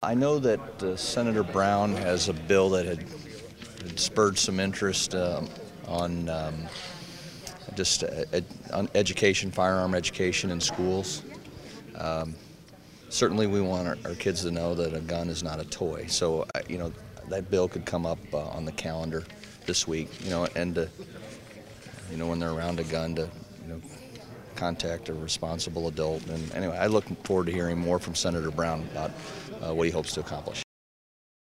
I know that Senator Brown has a bill that had spurred some interest on on education, firearm education in schools. Um, Certainly, we want our kids to know that a gun is not a toy. So, that bill could come up on the calendar this week. And when they're around a gun, to contact a responsible adult. And anyway, I look forward to hearing more from Senator Brown about what he hopes to accomplish.